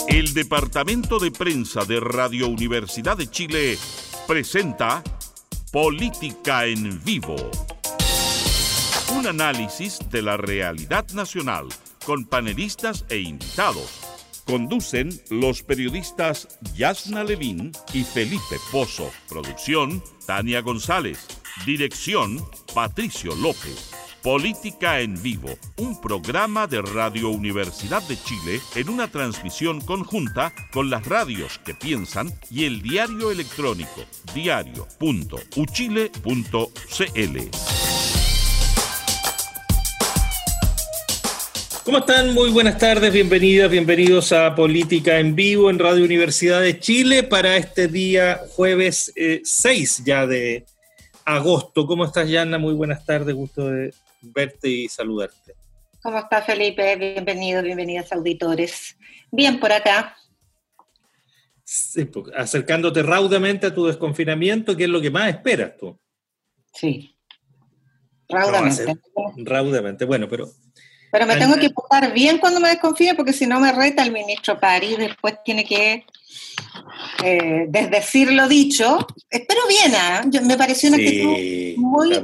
El Departamento de Prensa de Radio Universidad de Chile presenta Política en Vivo. Un análisis de la realidad nacional con panelistas e invitados. Conducen los periodistas Yasna Levín y Felipe Pozo. Producción, Tania González. Dirección, Patricio López. Política en Vivo, un programa de Radio Universidad de Chile en una transmisión conjunta con las radios que piensan y el diario electrónico diario.uchile.cl. ¿Cómo están? Muy buenas tardes, bienvenidas, bienvenidos a Política en Vivo en Radio Universidad de Chile para este día jueves 6 ya de agosto. ¿Cómo estás, Yana? Muy buenas tardes, gusto de verte y saludarte. ¿Cómo estás, Felipe? Bienvenidos auditores. Bien por acá. Sí, acercándote raudamente a tu desconfinamiento, ¿qué es lo que más esperas tú? Sí, raudamente. Raudamente, bueno, pero me tengo que portar bien cuando me desconfíe, porque si no me reta el ministro París, después tiene que desdecir lo dicho. Espero bien, me pareció una actitud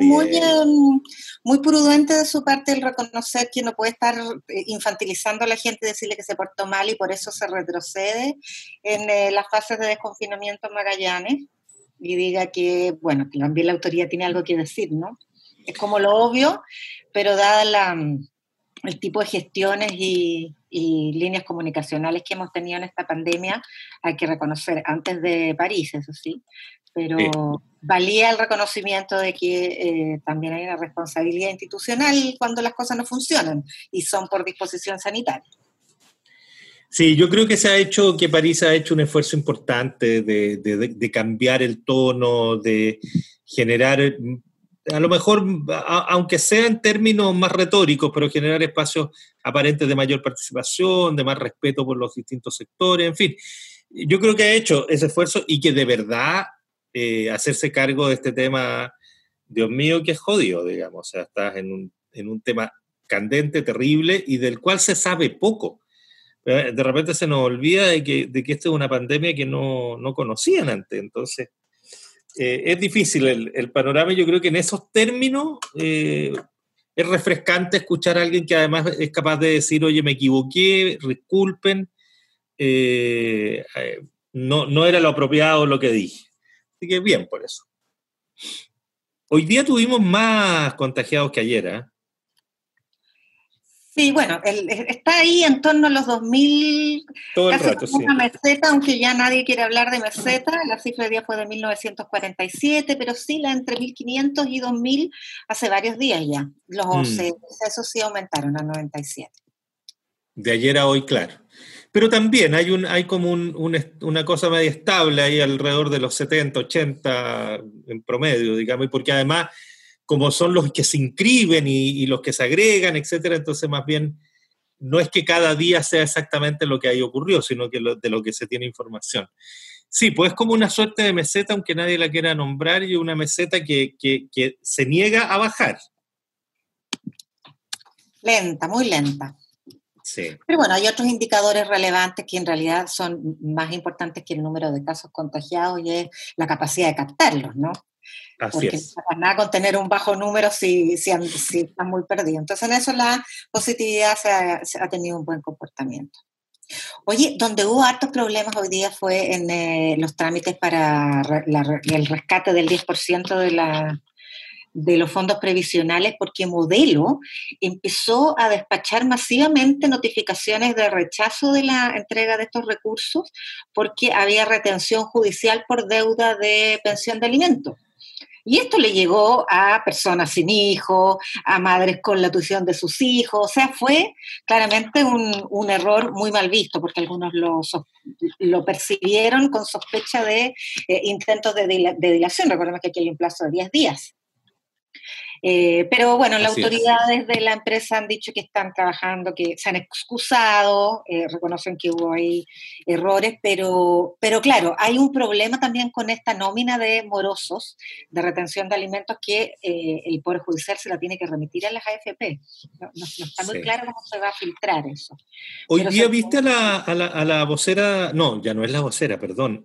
muy prudente de su parte el reconocer que no puede estar infantilizando a la gente y decirle que se portó mal y por eso se retrocede en las fases de desconfinamiento en Magallanes y diga que, bueno, que también la autoridad tiene algo que decir, ¿no? Es como lo obvio, pero dada el tipo de gestiones y líneas comunicacionales que hemos tenido en esta pandemia, hay que reconocer, antes de París, eso sí, pero valía el reconocimiento de que también hay una responsabilidad institucional cuando las cosas no funcionan y son por disposición sanitaria. Sí, yo creo que París ha hecho un esfuerzo importante de cambiar el tono, de generar, a lo mejor, aunque sea en términos más retóricos, pero generar espacios aparentes de mayor participación, de más respeto por los distintos sectores, en fin. Yo creo que ha hecho ese esfuerzo y que de verdad hacerse cargo de este tema, Dios mío, que es jodido, digamos. O sea, estás en un tema candente, terrible y del cual se sabe poco. De repente se nos olvida de que esta es una pandemia que no conocían antes, entonces es difícil el panorama. Yo creo que en esos términos es refrescante escuchar a alguien que además es capaz de decir, oye, me equivoqué, disculpen, no era lo apropiado lo que dije. Así que bien por eso. Hoy día tuvimos más contagiados que ayer, ¿eh? Sí, bueno, está ahí en torno a los 2.000, todo el casi rato, como sí. una meseta, aunque ya nadie quiere hablar de meseta. La cifra de día fue de 1947, pero sí la entre 1.500 y 2.000 hace varios días ya. Los excesos sí aumentaron a 97. De ayer a hoy, claro. Pero también hay como una cosa medio estable ahí alrededor de los 70, 80 en promedio, digamos, y porque además, como son los que se inscriben y los que se agregan, etcétera, entonces más bien no es que cada día sea exactamente lo que ahí ocurrió, sino que de lo que se tiene información. Sí, pues es como una suerte de meseta, aunque nadie la quiera nombrar, y una meseta que se niega a bajar. Lenta, muy lenta. Sí. Pero bueno, hay otros indicadores relevantes que en realidad son más importantes que el número de casos contagiados y es la capacidad de captarlos, ¿no? Así porque es. no pasa nada con tener un bajo número si están muy perdidos. Entonces en eso la positividad se ha tenido un buen comportamiento. Oye, donde hubo hartos problemas hoy día fue en los trámites para el rescate del 10% de los fondos previsionales, porque Modelo empezó a despachar masivamente notificaciones de rechazo de la entrega de estos recursos porque había retención judicial por deuda de pensión de alimentos. Y esto le llegó a personas sin hijos, a madres con la tuición de sus hijos. O sea, fue claramente un error muy mal visto, porque algunos lo percibieron con sospecha de intentos de dilación. Recordemos que aquí hay un plazo de 10 días. Pero bueno, las Así autoridades de la empresa han dicho que están trabajando, que se han excusado, reconocen que hubo ahí errores, pero claro, hay un problema también con esta nómina de morosos de retención de alimentos que el Poder Judicial se la tiene que remitir a las AFP. No está muy Sí. claro cómo se va a filtrar eso. Hoy Pero día viste a la vocera, no, ya no es la vocera, perdón,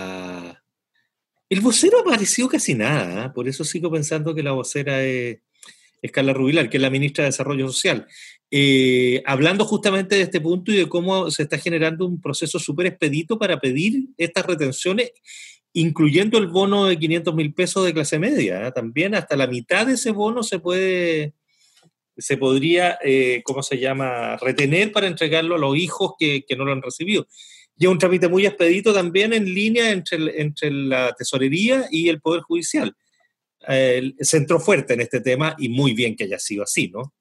El vocero ha aparecido casi nada, ¿eh? Por eso sigo pensando que la vocera es Carla Rubilar, que es la ministra de Desarrollo Social. Hablando justamente de este punto y de cómo se está generando un proceso súper expedito para pedir estas retenciones, incluyendo el bono de 500.000 pesos de clase media, ¿eh? También hasta la mitad de ese bono se podría, ¿cómo se llama?, retener para entregarlo a los hijos que no lo han recibido. Y es un trámite muy expedito también en línea entre la tesorería y el Poder Judicial. Se entró fuerte en este tema y muy bien que haya sido así, ¿no?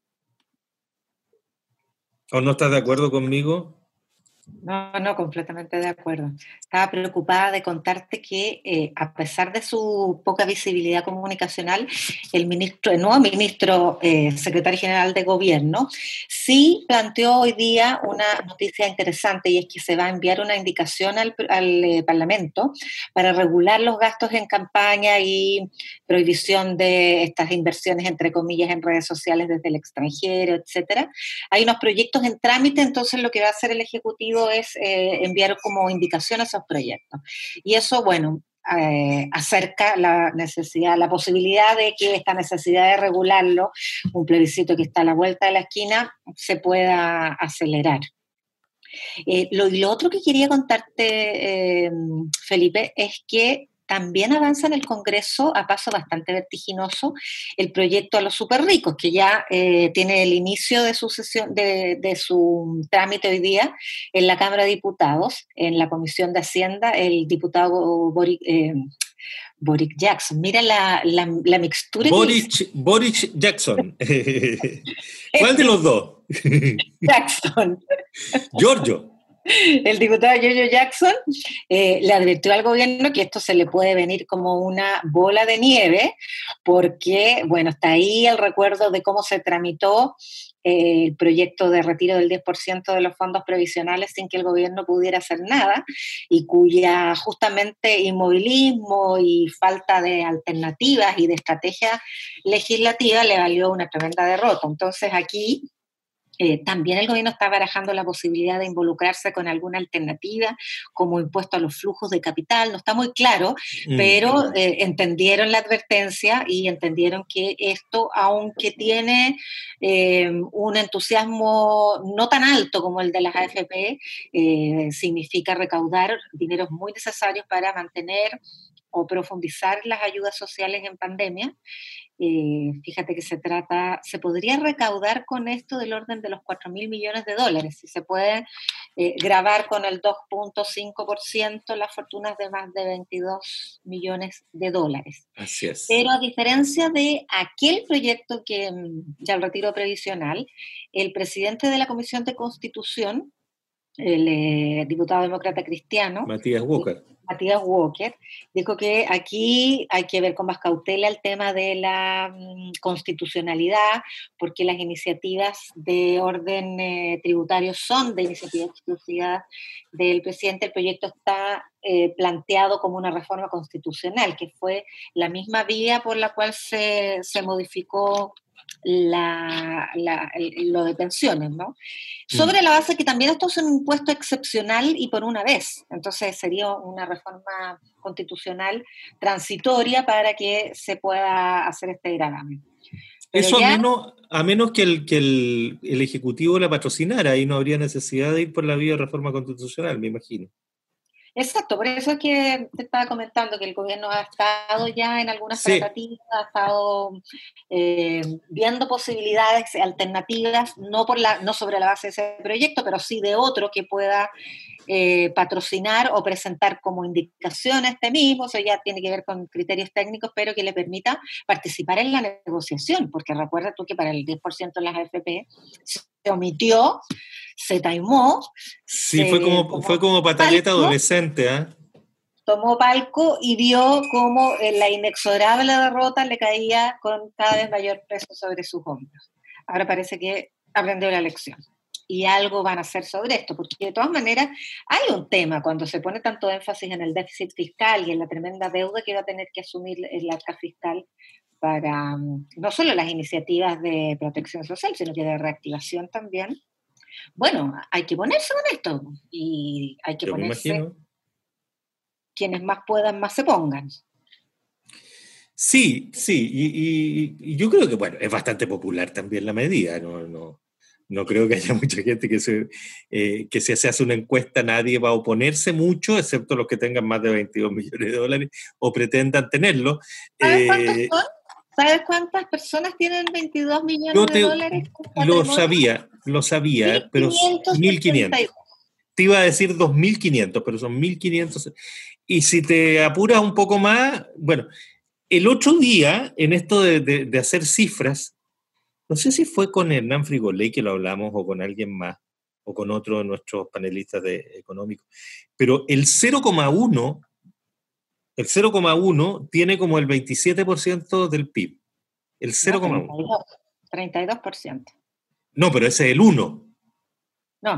¿O no estás de acuerdo conmigo? No, completamente de acuerdo. Estaba preocupada de contarte que a pesar de su poca visibilidad comunicacional, el nuevo ministro, secretario general de gobierno, sí planteó hoy día una noticia interesante, y es que se va a enviar una indicación al Parlamento para regular los gastos en campaña y prohibición de estas inversiones, entre comillas, en redes sociales desde el extranjero, etcétera. Hay unos proyectos en trámite, entonces lo que va a hacer el Ejecutivo es enviar como indicación a esos proyectos. Y eso, bueno, acerca la posibilidad de que esta necesidad de regularlo, un plebiscito que está a la vuelta de la esquina, se pueda acelerar. Lo otro que quería contarte, Felipe, es que también avanza en el Congreso a paso bastante vertiginoso el proyecto a los superricos, que ya tiene el inicio de su sesión, de su trámite hoy día en la Cámara de Diputados, en la Comisión de Hacienda, el diputado Boric Jackson. Mira la mixtura. Boric Jackson. ¿Cuál de los dos? Jackson. Giorgio. El diputado Giorgio Jackson le advirtió al gobierno que esto se le puede venir como una bola de nieve, porque, bueno, está ahí el recuerdo de cómo se tramitó el proyecto de retiro del 10% de los fondos previsionales sin que el gobierno pudiera hacer nada, y cuya justamente inmovilismo y falta de alternativas y de estrategia legislativa le valió una tremenda derrota. Entonces aquí también el gobierno está barajando la posibilidad de involucrarse con alguna alternativa, como impuesto a los flujos de capital. No está muy claro, pero entendieron la advertencia y entendieron que esto, aunque tiene un entusiasmo no tan alto como el de las AFP, significa recaudar dineros muy necesarios para mantener o profundizar las ayudas sociales en pandemia. Fíjate que se podría recaudar con esto del orden de los 4.000 millones de dólares, si se puede grabar con el 2.5% las fortunas de más de 22 millones de dólares. Así es. Pero a diferencia de aquel proyecto que ya el retiro previsional, el presidente de la Comisión de Constitución, el diputado demócrata cristiano, Matías Walker, dijo que aquí hay que ver con más cautela el tema de la constitucionalidad, porque las iniciativas de orden tributario son de iniciativa exclusiva del presidente. El proyecto está planteado como una reforma constitucional, que fue la misma vía por la cual se modificó lo de pensiones, ¿no? Sobre la base que también esto es un impuesto excepcional y por una vez, entonces sería una reforma constitucional transitoria para que se pueda hacer este gravamen. Eso a menos que el Ejecutivo la patrocinara, ahí no habría necesidad de ir por la vía de reforma constitucional, me imagino. Exacto, por eso es que te estaba comentando que el gobierno ha estado ya en algunas tratativas, ha estado viendo posibilidades alternativas, no sobre la base de ese proyecto, pero sí de otro que pueda patrocinar o presentar como indicación este mismo. Eso ya tiene que ver con criterios técnicos, pero que le permita participar en la negociación, porque recuerda tú que para el 10% de las AFP se omitió, se taimó. Sí, fue como pataleta adolescente, ¿eh? tomó palco y vio cómo la inexorable derrota le caía con cada vez mayor peso sobre sus hombros. Ahora parece que aprendió la lección. Y algo van a hacer sobre esto, porque de todas maneras hay un tema cuando se pone tanto énfasis en el déficit fiscal y en la tremenda deuda que va a tener que asumir el arca fiscal para no solo las iniciativas de protección social, sino que de reactivación también. Bueno, hay que ponerse con esto y hay que ponerse, quienes más puedan, más se pongan. Sí, y yo creo que, bueno, es bastante popular también la medida, no creo que haya mucha gente que si se hace una encuesta nadie va a oponerse mucho, excepto los que tengan más de 22 millones de dólares o pretendan tenerlo. ¿Sabes cuántos son? ¿Sabes cuántas personas tienen 22 millones de dólares? Lo sabía, pero 1.500. Te iba a decir 2.500, pero son 1.500. Y si te apuras un poco más, bueno, el otro día, en esto de hacer cifras, no sé si fue con Hernán Frigoley que lo hablamos o con alguien más, o con otro de nuestros panelistas económicos, pero el 0,1 tiene como el 27% del PIB. El 0,1. 32%. No, pero ese es el 1. No.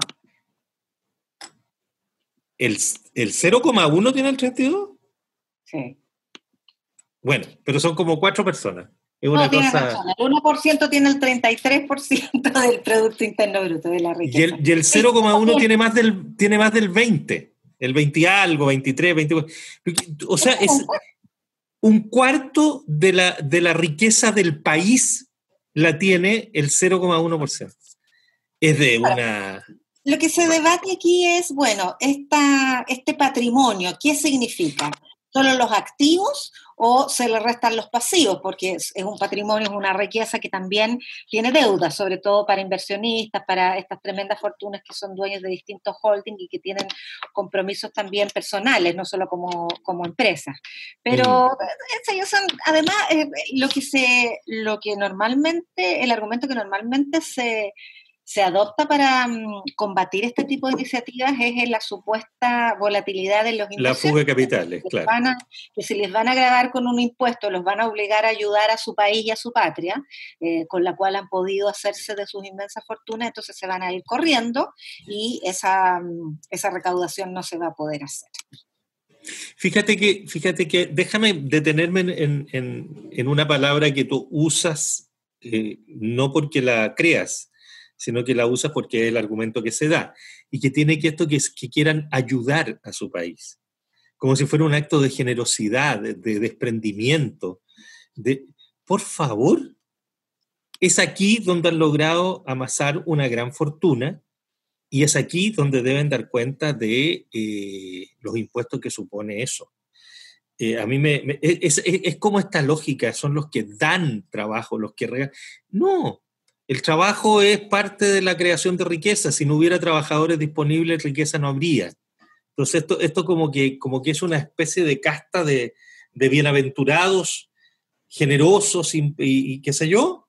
¿El 0,1 tiene el 32? Sí. Bueno, pero son como 4 personas. Es no, una tiene cosa... razón. El 1% tiene el 33% del Producto Interno Bruto, de la riqueza. Y el 0,1 tiene más del 20. El 20 y algo, 23, 24. O sea, es un cuarto de la riqueza del país la tiene el 0,1%. Es de una... Lo que se debate aquí es, bueno, este patrimonio, ¿qué significa? ¿Solo los activos o se le restan los pasivos? Porque es un patrimonio, es una riqueza que también tiene deuda, sobre todo para inversionistas, para estas tremendas fortunas que son dueños de distintos holdings y que tienen compromisos también personales, no solo como empresas. Pero ellos son, además, el argumento que normalmente se adopta para combatir este tipo de iniciativas es la supuesta volatilidad de los inversiones. La fuga de capitales, claro. Que si les van a gravar con un impuesto, los van a obligar a ayudar a su país y a su patria, con la cual han podido hacerse de sus inmensas fortunas, entonces se van a ir corriendo y esa recaudación no se va a poder hacer. Fíjate que déjame detenerme en una palabra que tú usas, no porque la creas, sino que la usas porque es el argumento que se da, y que tiene que quieran ayudar a su país, como si fuera un acto de generosidad, de desprendimiento. Por favor, es aquí donde han logrado amasar una gran fortuna, y es aquí donde deben dar cuenta de los impuestos que supone eso. A mí es como esta lógica, son los que dan trabajo, los que regalan. No. El trabajo es parte de la creación de riqueza. Si no hubiera trabajadores disponibles, riqueza no habría. Entonces, esto como que es una especie de casta de bienaventurados, generosos y qué sé yo.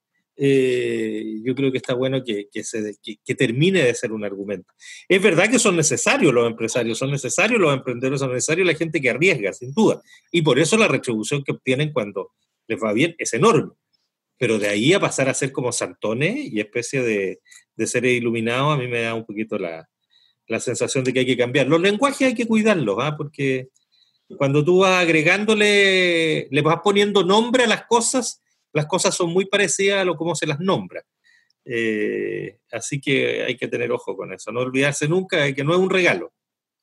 Yo creo que está bueno que termine de ser un argumento. Es verdad que son necesarios los empresarios, son necesarios los emprendedores, son necesarios la gente que arriesga, sin duda. Y por eso la retribución que obtienen cuando les va bien es enorme. Pero de ahí a pasar a ser como santones y especie de seres iluminados, a mí me da un poquito la sensación de que hay que cambiar. Los lenguajes hay que cuidarlos, porque cuando tú vas agregándole, le vas poniendo nombre a las cosas son muy parecidas a cómo se las nombra. Así que hay que tener ojo con eso, no olvidarse nunca de que no es un regalo.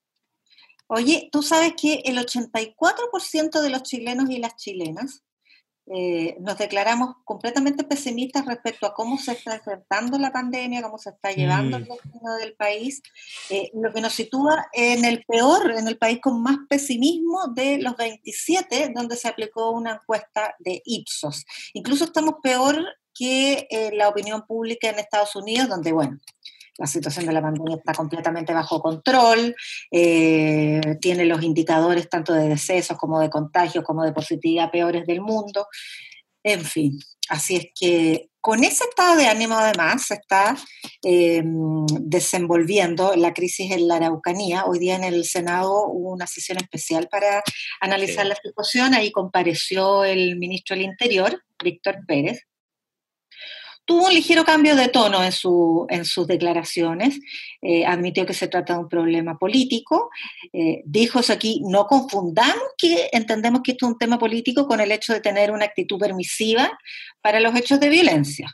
Oye, tú sabes que el 84% de los chilenos y las chilenas nos declaramos completamente pesimistas respecto a cómo se está enfrentando la pandemia, cómo se está llevando el destino del país, lo que nos sitúa en el país con más pesimismo de los 27, donde se aplicó una encuesta de Ipsos. Incluso estamos peor que la opinión pública en Estados Unidos, donde, bueno, la situación de la pandemia está completamente bajo control, tiene los indicadores tanto de decesos como de contagios como de positividad peores del mundo. En fin, así es que con ese estado de ánimo, además, se está desenvolviendo la crisis en la Araucanía. Hoy día en el Senado hubo una sesión especial para analizar la situación. Ahí compareció el ministro del Interior, Víctor Pérez. Tuvo un ligero cambio de tono en sus declaraciones, admitió que se trata de un problema político, dijo eso aquí, no confundamos que entendemos que esto es un tema político con el hecho de tener una actitud permisiva para los hechos de violencia,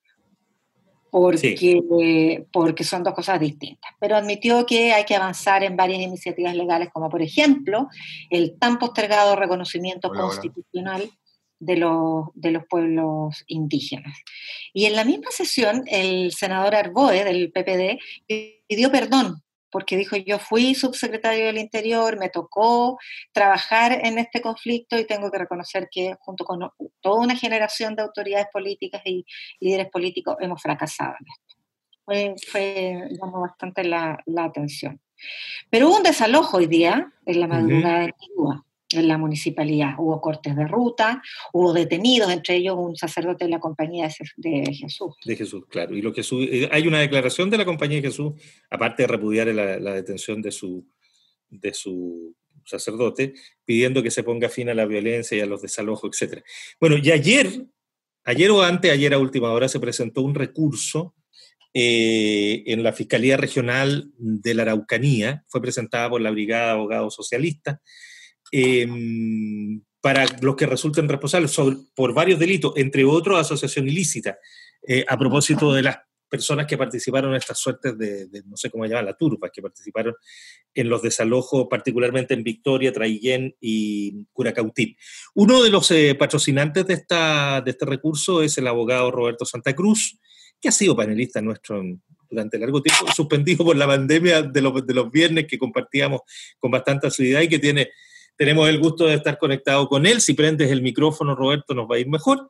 porque son dos cosas distintas. Pero admitió que hay que avanzar en varias iniciativas legales, como por ejemplo el tan postergado reconocimiento constitucional de los pueblos indígenas. Y en la misma sesión, el senador Arboe, del PPD, pidió perdón, porque dijo, yo fui subsecretario del Interior, me tocó trabajar en este conflicto y tengo que reconocer que junto con toda una generación de autoridades políticas y líderes políticos hemos fracasado en esto. Llamó bastante la atención. Pero hubo un desalojo hoy día, en la madrugada de Antigua, en la municipalidad. Hubo cortes de ruta, hubo detenidos, entre ellos un sacerdote de la Compañía de Jesús. De Jesús, claro. Y hay una declaración de la Compañía de Jesús, aparte de repudiar la detención de su sacerdote, pidiendo que se ponga fin a la violencia y a los desalojos, etc. Bueno, y ayer o anteayer a última hora se presentó un recurso en la Fiscalía Regional de la Araucanía, fue presentada por la Brigada de Abogados Socialistas, para los que resulten responsables por varios delitos, entre otros asociación ilícita, a propósito de las personas que participaron en estas suertes de no sé cómo llaman, la turba, que participaron en los desalojos, particularmente en Victoria, Traillén y Curacautín. Uno de los patrocinantes de este recurso es el abogado Roberto Santa Cruz, que ha sido panelista nuestro durante largo tiempo, suspendido por la pandemia de los viernes, que compartíamos con bastante asiduidad y que tenemos el gusto de estar conectado con él. Si prendes el micrófono, Roberto, nos va a ir mejor,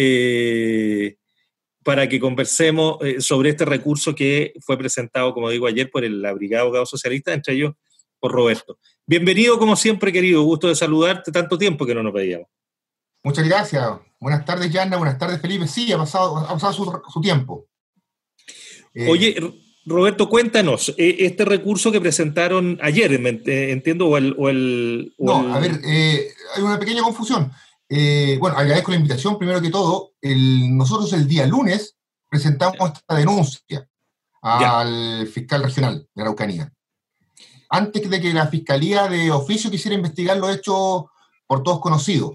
para que conversemos sobre este recurso que fue presentado, como digo, ayer por la Brigada de Abogados Socialistas, entre ellos por Roberto. Bienvenido, como siempre, querido. Gusto de saludarte, tanto tiempo que no nos veíamos. Muchas gracias. Buenas tardes, Yanna. Buenas tardes, Felipe. Sí, ha pasado su tiempo. Oye, Roberto, cuéntanos, este recurso que presentaron ayer, entiendo, hay una pequeña confusión. Bueno, agradezco la invitación, primero que todo. Nosotros el día lunes presentamos esta denuncia al fiscal regional de Araucanía, antes de que la Fiscalía de Oficio quisiera investigar los hechos por todos conocidos.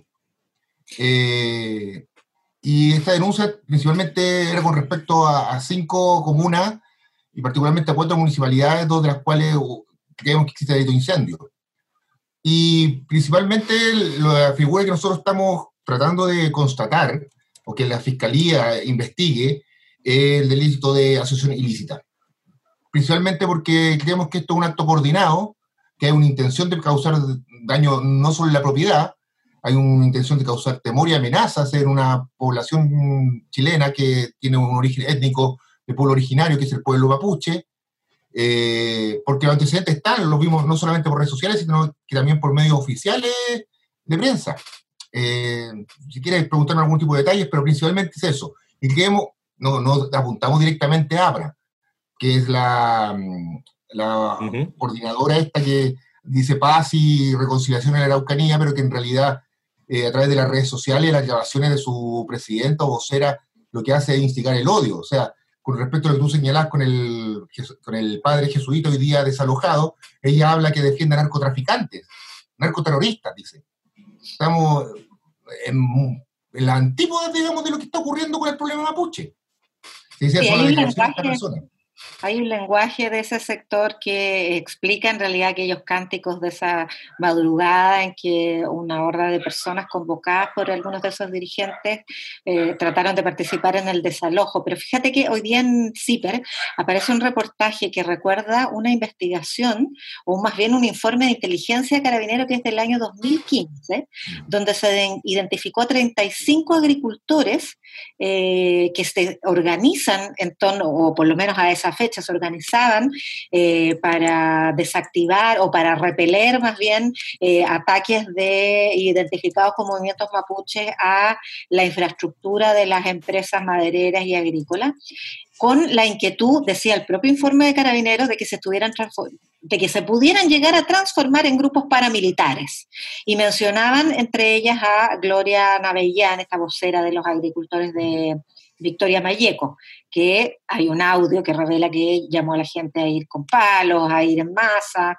Y esta denuncia principalmente era con respecto a 5 comunas, y particularmente a 4 municipalidades, 2 de las cuales creemos que existe delito de incendio. Y principalmente la figura que nosotros estamos tratando de constatar, o que la Fiscalía investigue, es el delito de asociación ilícita. Principalmente porque creemos que esto es un acto coordinado, que hay una intención de causar daño no solo en la propiedad, hay una intención de causar temor y amenazas en una población chilena que tiene un origen étnico de pueblo originario, que es el pueblo mapuche, porque los antecedentes los vimos no solamente por redes sociales, sino que también por medios oficiales de prensa. Si quieres preguntarme algún tipo de detalles, pero principalmente es eso. Y creemos, no apuntamos directamente a APRA, que es la coordinadora esta que dice paz y reconciliación en la Araucanía, pero que en realidad a través de las redes sociales, las grabaciones de su presidenta o vocera, lo que hace es instigar el odio. O sea, con respecto a lo que tú señalás con el padre jesuita hoy día desalojado, ella habla que defiende a narcotraficantes, narcoterroristas, dice. Estamos en la antípoda, digamos, de lo que está ocurriendo con el problema mapuche. Sí, hay un lenguaje de ese sector que explica en realidad aquellos cánticos de esa madrugada en que una horda de personas convocadas por algunos de esos dirigentes trataron de participar en el desalojo. Pero fíjate que hoy día en CIPER aparece un reportaje que recuerda una investigación, o más bien un informe de inteligencia de Carabineros que es del año 2015, donde se identificó a 35 agricultores que se organizan en torno, o por lo menos a esa esa fecha se organizaban para desactivar o para repeler más bien ataques identificados como movimientos mapuches a la infraestructura de las empresas madereras y agrícolas, con la inquietud, decía el propio informe de Carabineros, de que se pudieran llegar a transformar en grupos paramilitares. Y mencionaban entre ellas a Gloria Navellán, esta vocera de los agricultores de Victoria Mayeco, que hay un audio que revela que llamó a la gente a ir con palos, a ir en masa,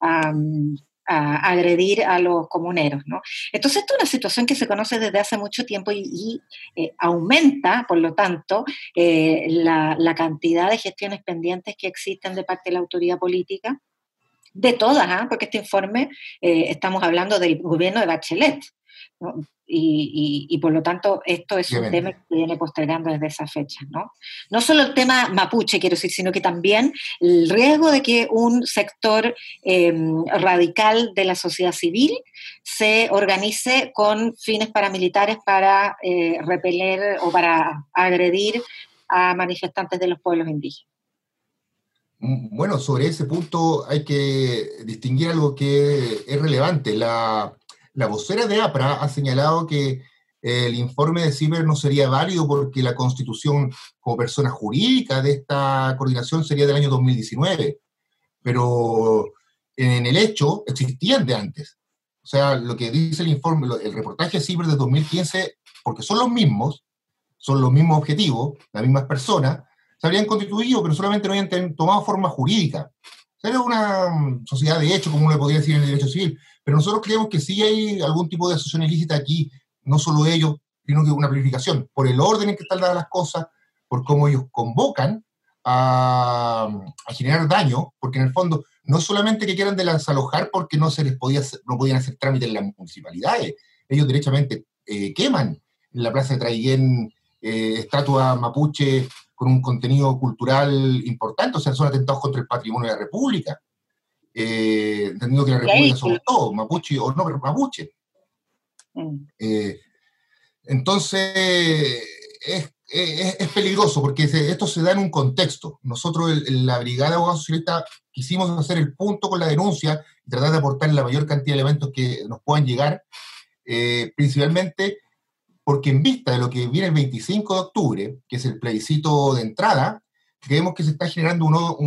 a agredir a los comuneros, ¿no? Entonces, esto es una situación que se conoce desde hace mucho tiempo y aumenta, por lo tanto, la cantidad de gestiones pendientes que existen de parte de la autoridad política, de todas, porque este informe, estamos hablando del gobierno de Bachelet, ¿no? Y por lo tanto esto es un tema que viene postergando desde esa fecha, ¿no? No solo el tema mapuche, quiero decir, sino que también el riesgo de que un sector radical de la sociedad civil se organice con fines paramilitares para repeler o para agredir a manifestantes de los pueblos indígenas. Bueno, sobre ese punto hay que distinguir algo que es relevante. La vocera de APRA ha señalado que el informe de Zimmer no sería válido porque la constitución como persona jurídica de esta coordinación sería del año 2019, pero en el hecho existían de antes. O sea, lo que dice el informe, el reportaje de Zimmer de 2015, porque son los mismos objetivos, las mismas personas, se habrían constituido, pero solamente no habían tomado forma jurídica. O sea, era una sociedad de hecho, como uno le podría decir en el derecho civil, pero nosotros creemos que sí hay algún tipo de asociación ilícita aquí, no solo ellos, sino que una planificación, por el orden en que están dadas las cosas, por cómo ellos convocan a generar daño, porque en el fondo no solamente que quieran desalojar porque no podían hacer trámite en las municipalidades, ellos derechamente queman en la plaza de Traiguén estatuas mapuche con un contenido cultural importante, o sea, son atentados contra el patrimonio de la República. Entendiendo que la República somos todos, mapuche o no, pero mapuche. Entonces, es peligroso porque esto se da en un contexto. Nosotros, en la Brigada de Abogados Socialistas, quisimos hacer el punto con la denuncia y tratar de aportar la mayor cantidad de elementos que nos puedan llegar, principalmente porque en vista de lo que viene el 25 de octubre, que es el plebiscito de entrada, creemos que se está generando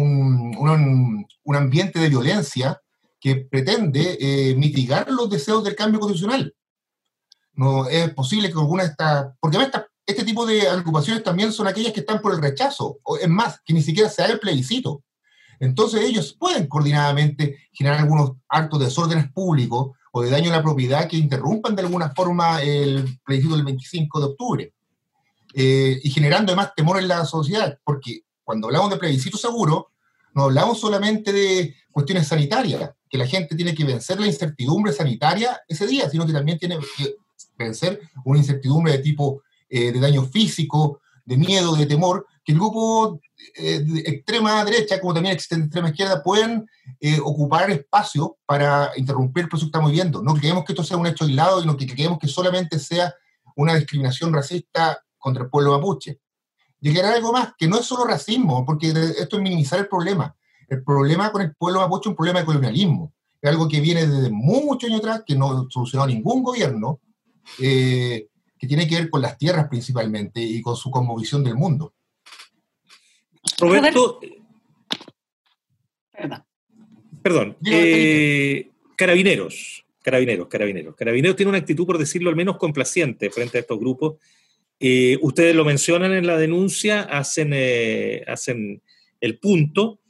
un ambiente de violencia que pretende mitigar los deseos del cambio constitucional. No es posible que alguna de estas... Porque este tipo de agrupaciones también son aquellas que están por el rechazo, o es más, que ni siquiera se haga el plebiscito. Entonces ellos pueden coordinadamente generar algunos actos de desórdenes públicos o de daño a la propiedad que interrumpan de alguna forma el plebiscito del 25 de octubre. Y generando además temor en la sociedad, porque cuando hablamos de plebiscito seguro, no hablamos solamente de cuestiones sanitarias, que la gente tiene que vencer la incertidumbre sanitaria ese día, sino que también tiene que vencer una incertidumbre de tipo de daño físico, de miedo, de temor, que el grupo de extrema derecha, como también existe en extrema izquierda, pueden ocupar espacio para interrumpir el proceso que estamos viviendo. No creemos que esto sea un hecho aislado, sino que creemos que solamente sea una discriminación racista contra el pueblo mapuche. Y que era algo más, que no es solo racismo, porque esto es minimizar el problema. El problema con el pueblo mapuche es un problema de colonialismo. Es algo que viene desde muchos años atrás, que no solucionó ningún gobierno, que tiene que ver con las tierras principalmente y con su cosmovisión del mundo. Roberto. Perdón. Carabineros tiene una actitud, por decirlo al menos, complaciente frente a estos grupos. Ustedes lo mencionan en la denuncia, hacen el punto,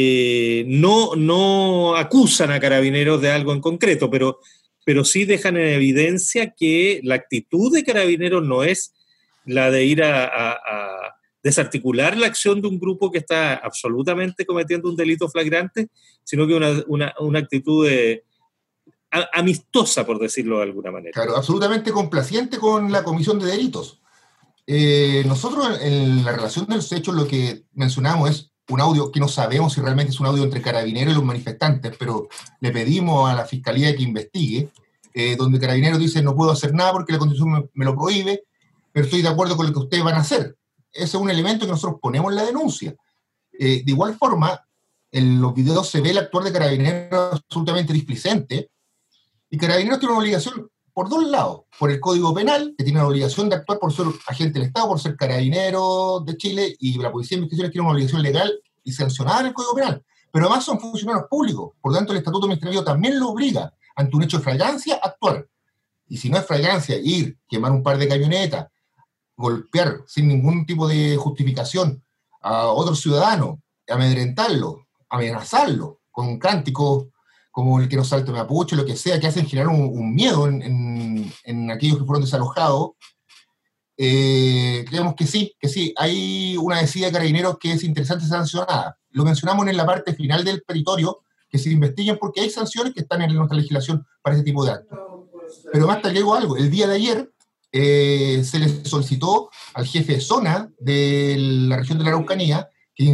no acusan a Carabineros de algo en concreto, pero sí dejan en evidencia que la actitud de Carabineros no es la de ir a desarticular la acción de un grupo que está absolutamente cometiendo un delito flagrante, sino que una actitud amistosa, por decirlo de alguna manera. Claro, absolutamente complaciente con la comisión de delitos. Nosotros en la relación de los hechos lo que mencionamos es un audio que no sabemos si realmente es un audio entre Carabineros y los manifestantes, pero le pedimos a la Fiscalía que investigue, donde Carabineros dice no puedo hacer nada porque la Constitución me lo prohíbe, pero estoy de acuerdo con lo que ustedes van a hacer. Ese es un elemento que nosotros ponemos en la denuncia. De igual forma, en los videos se ve el actuar de Carabineros absolutamente displicente, y Carabineros tiene una obligación por dos lados, por el Código Penal, que tiene la obligación de actuar por ser agente del Estado, por ser Carabineros de Chile, y la Policía de Investigaciones tiene una obligación legal y sancionada en el Código Penal. Pero además son funcionarios públicos, por lo tanto el Estatuto Administrativo también lo obliga, ante un hecho de flagrancia, a actuar. Y si no es flagrancia, ir, quemar un par de camionetas, golpear sin ningún tipo de justificación a otro ciudadano, amedrentarlo, amenazarlo con cánticos como el que nos salte mapuche, lo que sea, que hacen generar un miedo en aquellos que fueron desalojados, creemos que sí, hay una decida de Carabineros que es interesante sancionada. Lo mencionamos en la parte final del petitorio, que se investiguen porque hay sanciones que están en nuestra legislación para ese tipo de actos. Pero más te agrego algo, el día de ayer se le solicitó al jefe de zona de la región de la Araucanía que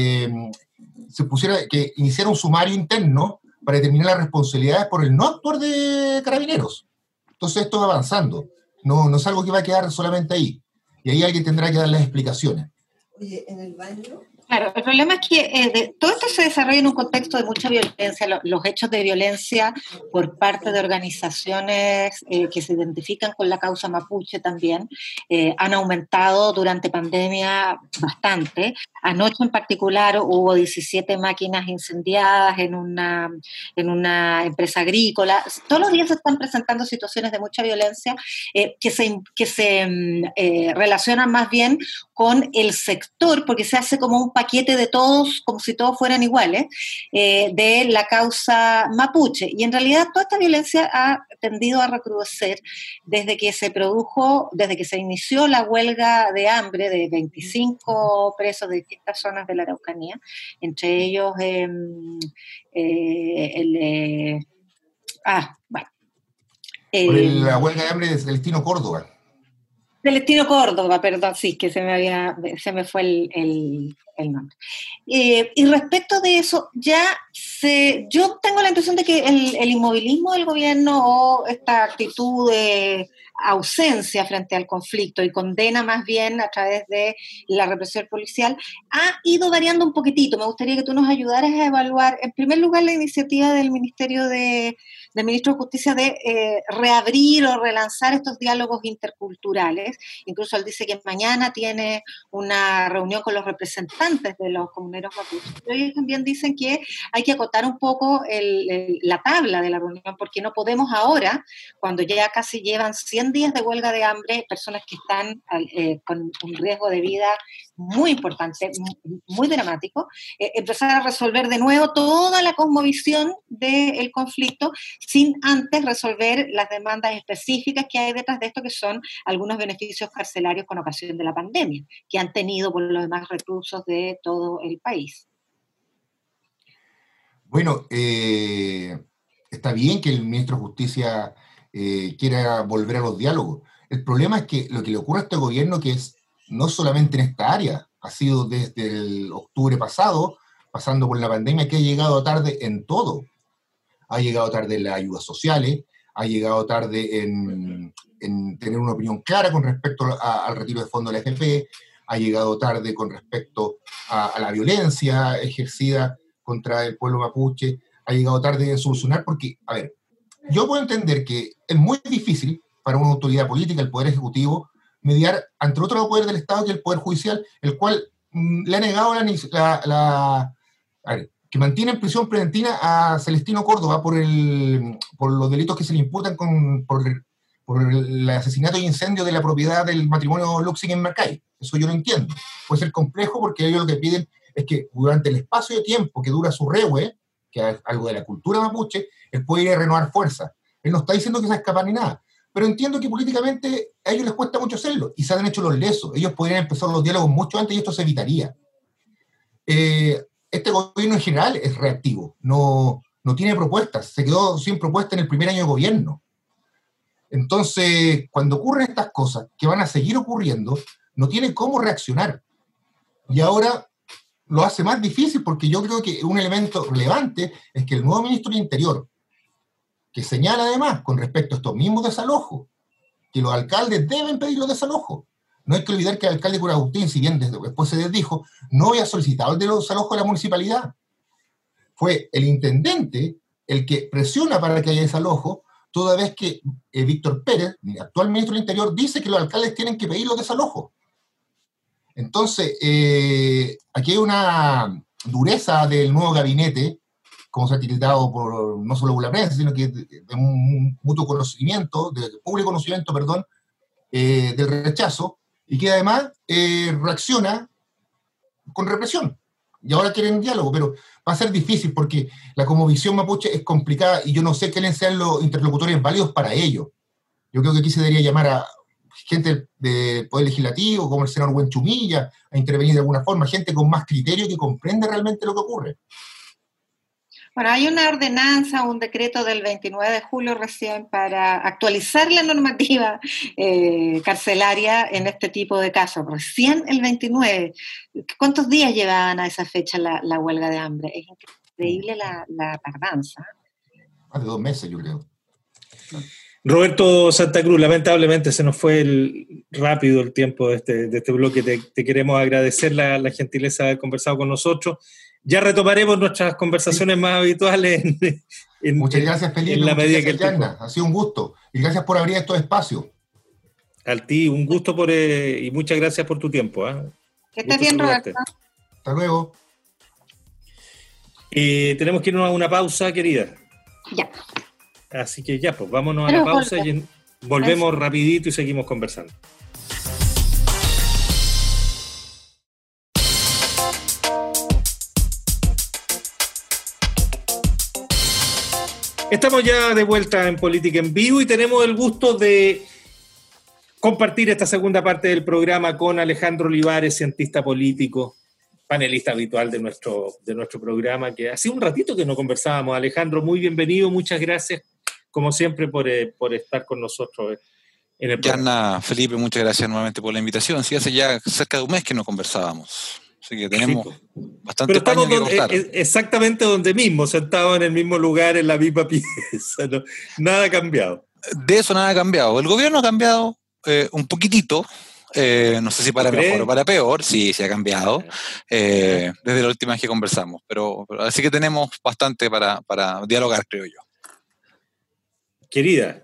que iniciara un sumario interno para determinar las responsabilidades por el no actuar de Carabineros. Entonces esto va avanzando, no es algo que va a quedar solamente ahí, y ahí alguien tendrá que dar las explicaciones. Oye, en el baño... Claro, el problema es que todo esto se desarrolla en un contexto de mucha violencia. Los hechos de violencia por parte de organizaciones que se identifican con la causa mapuche también han aumentado durante pandemia bastante. Anoche en particular hubo 17 máquinas incendiadas en una empresa agrícola. Todos los días se están presentando situaciones de mucha violencia que se relacionan más bien con el sector, porque se hace como un paquete de todos, como si todos fueran iguales, de la causa mapuche. Y en realidad toda esta violencia ha tendido a recrudecer desde que se inició la huelga de hambre de 25 presos de distintas zonas de la Araucanía, entre ellos la huelga de hambre de Celestino Córdoba. Celestino Córdoba, perdón, sí, que se me fue el nombre. Y respecto de eso, yo tengo la impresión de que el inmovilismo del gobierno o esta actitud de ausencia frente al conflicto y condena más bien a través de la represión policial ha ido variando un poquitito. Me gustaría que tú nos ayudaras a evaluar, en primer lugar, la iniciativa del Ministro de Justicia de reabrir o relanzar estos diálogos interculturales. Incluso él dice que mañana tiene una reunión con los representantes de los comuneros mapuches. Ellos también dicen que hay que acotar un poco la tabla de la reunión, porque no podemos ahora, cuando ya casi llevan 100 días de huelga de hambre, personas que están con un riesgo de vida muy importante, muy dramático, empezar a resolver de nuevo toda la cosmovisión del conflicto sin antes resolver las demandas específicas que hay detrás de esto, que son algunos beneficios carcelarios con ocasión de la pandemia, que han tenido por los demás reclusos de todo el país. Bueno, está bien que el ministro de Justicia quiera volver a los diálogos. El problema es que lo que le ocurre a este gobierno, que es no solamente en esta área, ha sido desde el octubre pasado, pasando por la pandemia, que ha llegado tarde en todo. Ha llegado tarde en las ayudas sociales, ha llegado tarde en tener una opinión clara con respecto al retiro de fondos de la AFP, ha llegado tarde con respecto a la violencia ejercida contra el pueblo mapuche, ha llegado tarde en solucionar, porque, a ver, yo puedo entender que es muy difícil para una autoridad política, el Poder Ejecutivo, mediar ante otro poder del Estado, que es el Poder Judicial, el cual le ha negado que mantiene en prisión preventiva a Celestino Córdoba por los delitos que se le imputan por el asesinato y incendio de la propiedad del matrimonio Luxig en Marcay. Eso yo lo entiendo. Puede ser complejo porque ellos lo que piden es que durante el espacio de tiempo que dura su rehue, que es algo de la cultura mapuche, él puede ir a renovar fuerza. Él no está diciendo que se va a escapar ni nada. Pero entiendo que políticamente a ellos les cuesta mucho hacerlo y se han hecho los lesos. Ellos podrían empezar los diálogos mucho antes y esto se evitaría. Este gobierno en general es reactivo, no tiene propuestas, se quedó sin propuesta en el primer año de gobierno. Entonces, cuando ocurren estas cosas, que van a seguir ocurriendo, no tiene cómo reaccionar. Y ahora lo hace más difícil, porque yo creo que un elemento relevante es que el nuevo ministro del Interior, que señala además con respecto a estos mismos desalojos, que los alcaldes deben pedir los desalojos, No hay que olvidar que el alcalde Cura Agustín, si bien después se desdijo, no había solicitado el desalojo de la municipalidad. Fue el intendente el que presiona para que haya desalojo, toda vez que Víctor Pérez, el actual ministro del Interior, dice que los alcaldes tienen que pedir los desalojos. Entonces, aquí hay una dureza del nuevo gabinete, como se ha tildado por no solo por la prensa, sino que de un mutuo conocimiento, de público conocimiento, perdón, del rechazo, y que además reacciona con represión. Y ahora quieren diálogo, pero va a ser difícil porque la cosmovisión mapuche es complicada y yo no sé quiénes sean los interlocutores válidos para ello. Yo creo que aquí se debería llamar a gente del Poder Legislativo, como el senador Huenchumilla, a intervenir de alguna forma, gente con más criterio que comprende realmente lo que ocurre. Bueno, hay una ordenanza, un decreto del 29 de julio recién para actualizar la normativa carcelaria en este tipo de casos. Recién el 29. ¿Cuántos días llevaban a esa fecha la huelga de hambre? Es increíble la tardanza. Más de 2 meses, yo creo. Roberto Santa Cruz, lamentablemente se nos fue rápido el tiempo de este bloque. Te queremos agradecer la gentileza de haber conversado con nosotros. Ya retomaremos nuestras conversaciones más habituales muchas gracias, Felipe. En la medida que el tiempo. Ha sido un gusto. Y gracias por abrir estos espacios. Al ti, un gusto y muchas gracias por tu tiempo. Que estés bien, Roberto. Hasta luego. Tenemos que irnos a una pausa, querida. Ya. Así que ya, pues vámonos a la pausa y volvemos rapidito y seguimos conversando. Estamos ya de vuelta en Política en Vivo y tenemos el gusto de compartir esta segunda parte del programa con Alejandro Olivares, cientista político, panelista habitual de nuestro programa, que hace un ratito que no conversábamos. Alejandro, muy bienvenido, muchas gracias, como siempre, por estar con nosotros en el programa. Yana, Felipe, muchas gracias nuevamente por la invitación. Sí, hace ya cerca de un mes que no conversábamos. Así que tenemos bastante paño que cortar. Exactamente donde mismo, sentados en el mismo lugar, en la misma pieza. ¿No? Nada ha cambiado. De eso nada ha cambiado. El gobierno ha cambiado un poquitito. No sé si para mejor o para peor. Sí, se ha cambiado. Desde la última vez que conversamos. Pero así que tenemos bastante para dialogar, creo yo. Querida,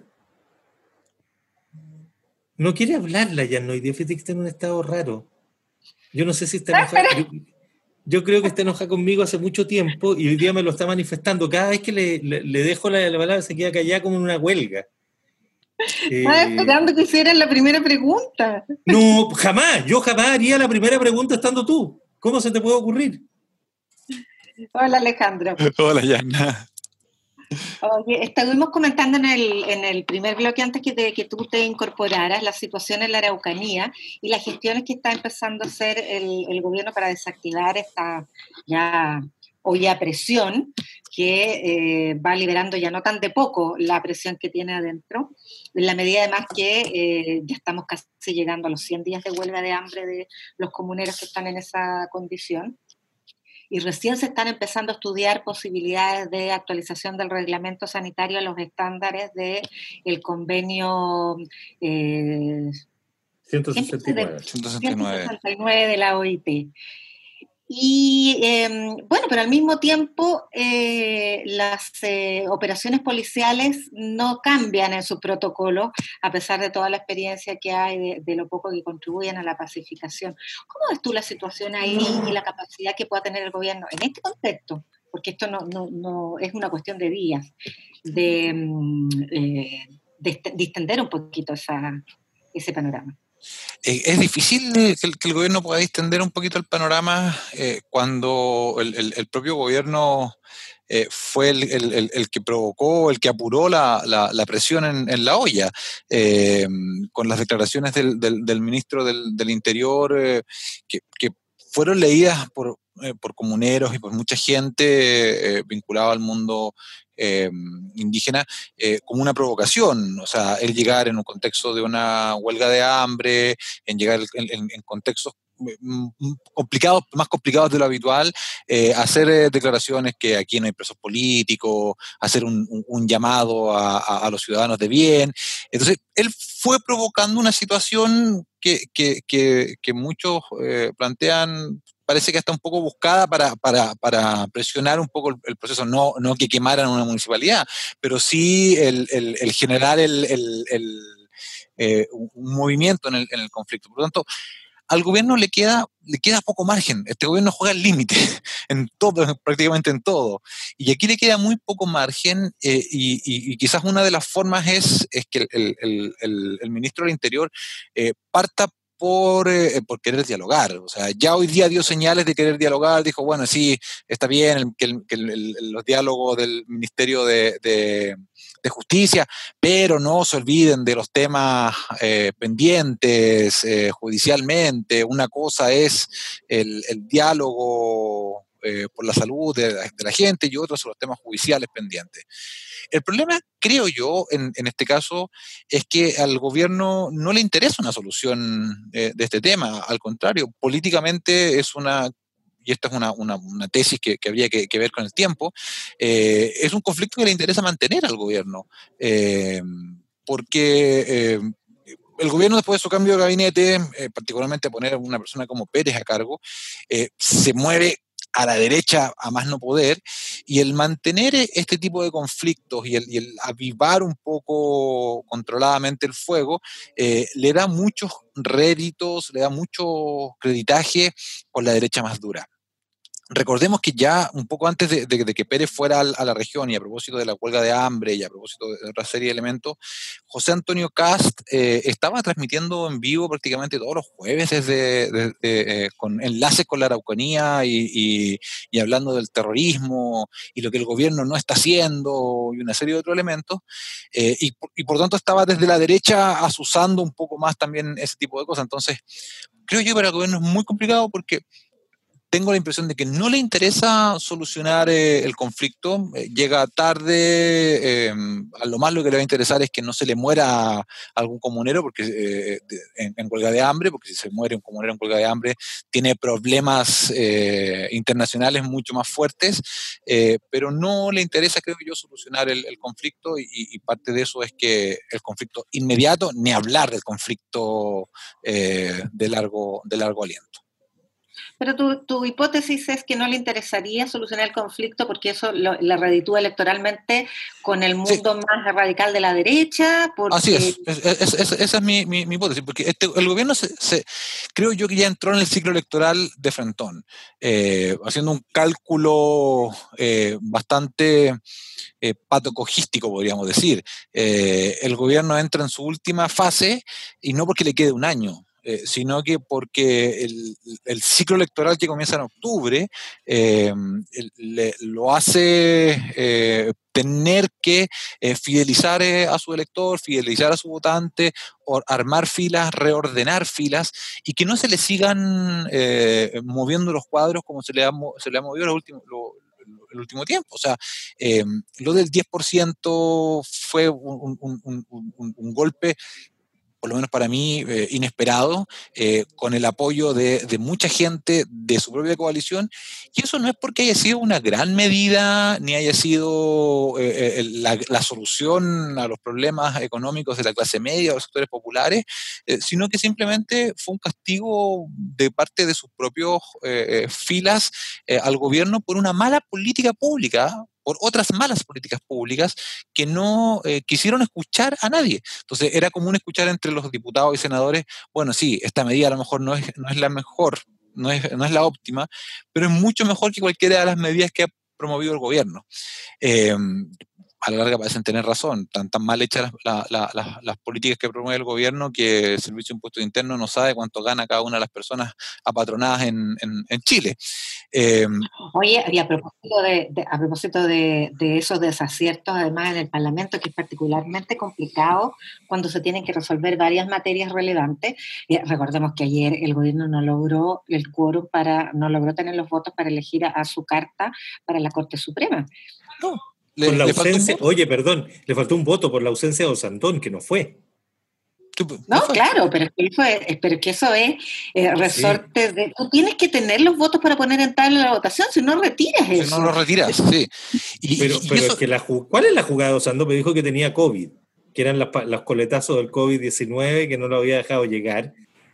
no quiere hablarla ya, no. Hoy día fíjate que está en un estado raro. Yo no sé si está enojada. Yo creo que está enojada conmigo hace mucho tiempo y hoy día me lo está manifestando. Cada vez que le dejo la palabra se queda callada como en una huelga. Estaba esperando que hicieras la primera pregunta. No, jamás. Yo jamás haría la primera pregunta estando tú. ¿Cómo se te puede ocurrir? Hola, Alejandro. Hola, Yana. Oye, estuvimos comentando en el primer bloque antes de que tú te incorporaras la situación en la Araucanía y las gestiones que está empezando a hacer el gobierno para desactivar esta olla presión que va liberando ya no tan de poco la presión que tiene adentro, en la medida además que ya estamos casi llegando a los 100 días de huelga de hambre de los comuneros que están en esa condición. Y recién se están empezando a estudiar posibilidades de actualización del reglamento sanitario a los estándares del convenio 169 de la OIT. Y bueno, pero al mismo tiempo las operaciones policiales no cambian en sus protocolos, a pesar de toda la experiencia que hay de lo poco que contribuyen a la pacificación. ¿Cómo ves tú la situación ahí y la capacidad que pueda tener el gobierno en este contexto? Porque esto no es una cuestión de días, de distender un poquito ese panorama. Es difícil que el gobierno pueda distender un poquito el panorama cuando el propio gobierno fue el que provocó, el que apuró la presión en la olla, con las declaraciones del ministro del Interior que fueron leídas por comuneros y por mucha gente vinculada al mundo indígena como una provocación. O sea, el llegar en un contexto de una huelga de hambre, en llegar en contextos complicados, más complicados de lo habitual, hacer declaraciones que aquí no hay presos políticos, hacer un llamado a los ciudadanos de bien. Entonces, él fue provocando una situación que muchos plantean parece que está un poco buscada para presionar un poco el proceso, no que quemaran una municipalidad, pero sí el generar un movimiento en el conflicto. Por lo tanto, al gobierno le queda poco margen. Este gobierno juega al límite en todo, prácticamente en todo. Y aquí le queda muy poco margen y quizás una de las formas es que el ministro del Interior parta por querer dialogar. O sea, ya hoy día dio señales de querer dialogar, dijo, bueno, sí, está bien los diálogos del Ministerio de Justicia, pero no se olviden de los temas pendientes judicialmente. Una cosa es el diálogo por la salud de la gente y otros son los temas judiciales pendientes. El problema, creo yo, en este caso, es que al gobierno no le interesa una solución de este tema. Al contrario, políticamente es y esta es una tesis que habría que ver con el tiempo, es un conflicto que le interesa mantener al gobierno. Porque el gobierno, después de su cambio de gabinete, particularmente poner a una persona como Pérez a cargo, se mueve a la derecha a más no poder, y el mantener este tipo de conflictos y el avivar un poco controladamente el fuego, le da muchos réditos, le da mucho creditaje con la derecha más dura. Recordemos que ya un poco antes de que Pérez fuera a la región, y a propósito de la huelga de hambre y a propósito de otra serie de elementos, José Antonio Kast estaba transmitiendo en vivo prácticamente todos los jueves con enlaces con la Araucanía y hablando del terrorismo y lo que el gobierno no está haciendo y una serie de otros elementos, y por tanto estaba desde la derecha azuzando un poco más también ese tipo de cosas. Entonces, creo yo que para el gobierno es muy complicado porque tengo la impresión de que no le interesa solucionar el conflicto, llega tarde, a lo más lo que le va a interesar es que no se le muera algún comunero porque en huelga de hambre, porque si se muere un comunero en huelga de hambre tiene problemas internacionales mucho más fuertes, pero no le interesa, creo yo, solucionar el conflicto y parte de eso es que el conflicto inmediato, ni hablar del conflicto de largo aliento. Pero tu hipótesis es que no le interesaría solucionar el conflicto porque eso le reditúa electoralmente con el mundo más radical de la derecha. Porque... Así es, esa es mi hipótesis, porque el gobierno creo yo que ya entró en el ciclo electoral de frentón, haciendo un cálculo bastante patocojístico, podríamos decir. El gobierno entra en su última fase y no porque le quede un año, sino que porque el ciclo electoral que comienza en octubre lo hace tener que fidelizar a su elector, fidelizar a su votante, armar filas, reordenar filas, y que no se le sigan moviendo los cuadros como se le ha movido el último tiempo. O sea, lo del 10% fue un golpe, por lo menos para mí, inesperado, con el apoyo de mucha gente de su propia coalición, y eso no es porque haya sido una gran medida, ni haya sido la solución a los problemas económicos de la clase media o los sectores populares, sino que simplemente fue un castigo de parte de sus propios filas al gobierno por una mala política pública, por otras malas políticas públicas que no quisieron escuchar a nadie. Entonces era común escuchar entre los diputados y senadores, bueno, sí, esta medida a lo mejor no es la mejor, no es la óptima, pero es mucho mejor que cualquiera de las medidas que ha promovido el gobierno. A la larga parecen tener razón, tan mal hechas las políticas que promueve el gobierno que el Servicio de Impuestos Internos no sabe cuánto gana cada una de las personas apatronadas en Chile. Oye, y a propósito de esos desaciertos, además en el Parlamento, que es particularmente complicado cuando se tienen que resolver varias materias relevantes, recordemos que ayer el gobierno no logró el quórum no logró tener los votos para elegir a su carta para la Corte Suprema. No. Por la ausencia, oye, perdón, le faltó un voto por la ausencia de Osandón, que no fue. No, claro, pero es que eso es resorte de... Tú tienes que tener los votos para poner en tabla la votación, si no retiras eso. Si no lo retiras, sí. Pero eso... es que ¿cuál es la jugada de Osandón? Me dijo que tenía COVID, que eran los coletazos del COVID-19, que no lo había dejado llegar.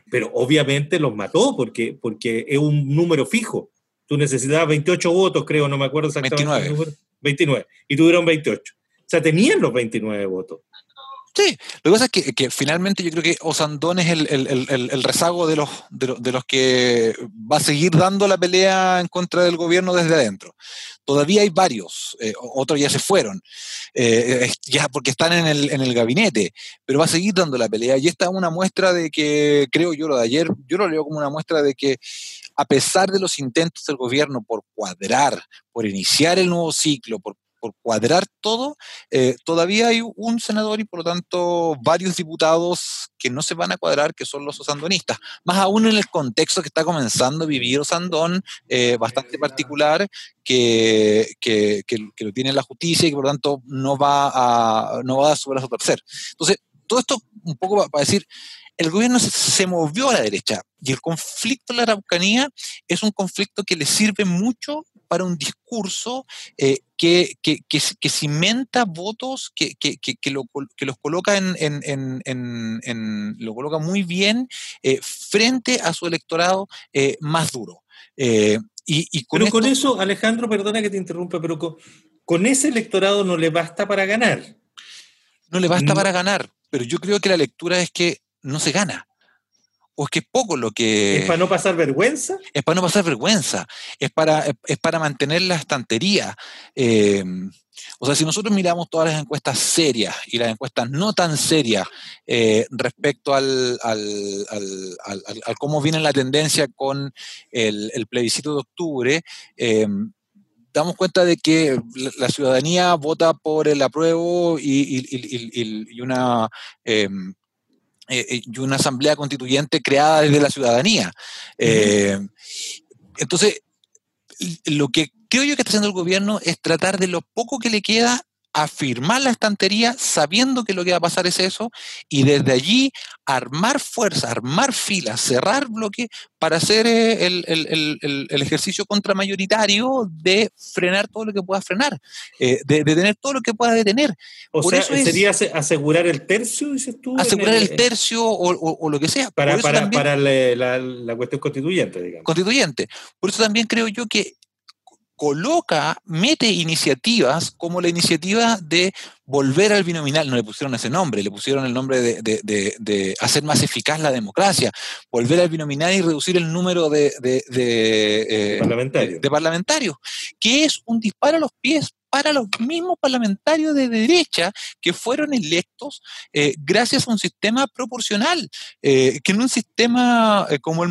pero obviamente los mató porque es un número fijo. Tú necesitabas 28 votos, creo, no me acuerdo exactamente 29. el número. 29. Y tuvieron 28. O sea, tenían los 29 votos. Sí, lo que pasa es que finalmente yo creo que Osandón es el rezago de los que va a seguir dando la pelea en contra del gobierno desde adentro. Todavía hay varios, otros ya se fueron, ya porque están en el gabinete, pero va a seguir dando la pelea. Y esta es una muestra de que, creo yo, lo de ayer, yo lo leo como una muestra de que a pesar de los intentos del gobierno por cuadrar, por iniciar el nuevo ciclo, por cuadrar todo, todavía hay un senador y por lo tanto varios diputados que no se van a cuadrar, que son los osandonistas, más aún en el contexto que está comenzando a vivir Osandón, bastante particular, que lo tiene la justicia y que por lo tanto no va a dar su brazo a torcer. Entonces, todo esto un poco para decir, el gobierno se movió a la derecha y el conflicto en la Araucanía es un conflicto que le sirve mucho para un discurso que cimenta votos, que los coloca lo coloca muy bien frente a su electorado más duro. Con eso, Alejandro, perdona que te interrumpa, pero con ese electorado no le basta para ganar. No le basta para ganar, pero yo creo que la lectura es que no se gana. O es que es poco lo que... ¿Es para no pasar vergüenza? Es para no pasar vergüenza, es para mantener la estantería. O sea, si nosotros miramos todas las encuestas serias y las encuestas no tan serias respecto al cómo viene la tendencia con el plebiscito de octubre, damos cuenta de que la ciudadanía vota por el apruebo y una asamblea constituyente creada desde la ciudadanía. Entonces, lo que creo yo que está haciendo el gobierno es tratar de lo poco que le queda afirmar la estantería sabiendo que lo que va a pasar es eso y desde allí armar fuerza, armar filas, cerrar bloques para hacer el ejercicio contramayoritario de frenar todo lo que pueda frenar, de detener todo lo que pueda detener. O sea, ¿sería asegurar el tercio, dices tú? Asegurar el tercio o lo que sea. Para la cuestión constituyente, digamos. Constituyente. Por eso también creo yo que mete iniciativas como la iniciativa de volver al binominal, no le pusieron ese nombre, le pusieron el nombre de hacer más eficaz la democracia, volver al binominal y reducir el número de parlamentarios, que es un disparo a los pies para los mismos parlamentarios de derecha que fueron electos gracias a un sistema proporcional, que en un sistema como